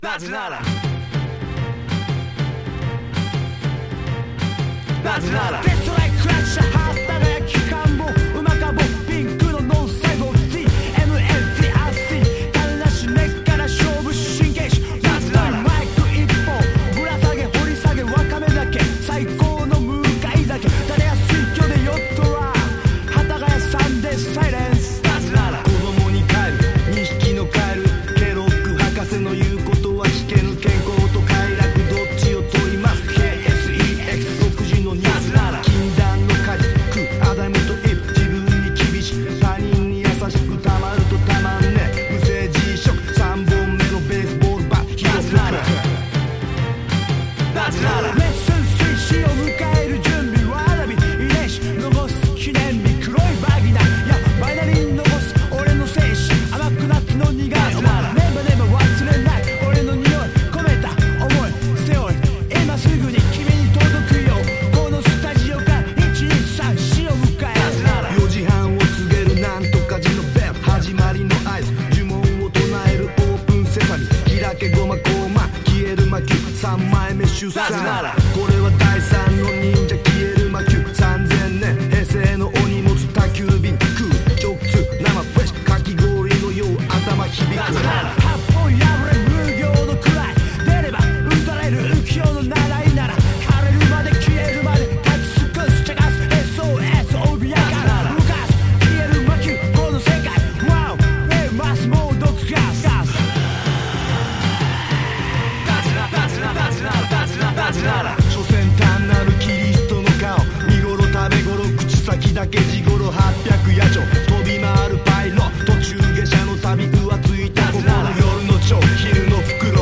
なぜならテストライクラッシャーハータが焼き感もうまかぼピンクのノン細胞 TMNTRC 種なし根っから勝負神経質ラストにマイク一本ぶら下げ掘り下げわかめだけ最高の向かい酒誰が水郷でヨットラー幡ヶ谷サンデーサイレンスなぜなら子供に帰る2匹のカエルケロック博士の言うことは聞けぬ健康と快楽どっちを取ります KSEX6 時のニュースなら禁断の果実食アダムとイブ自分に厳しく他人に優しくたまるとたまんね無政治色3本目のベースボールバット広くなぜならレッスン推進を迎える準備わらび遺伝子残す記念日黒いバギナいやバイナリー残す俺の精子甘くナッツの苦いお前ネバネバ忘れない俺の匂い込めた思い背負い今すぐに君に届くよこのスタジオから123を迎え4時半を告げるなんとか時のベル始まりの合図呪文を唱えるオープンセサミ開けごまこうま消える魔球3枚目出産これは大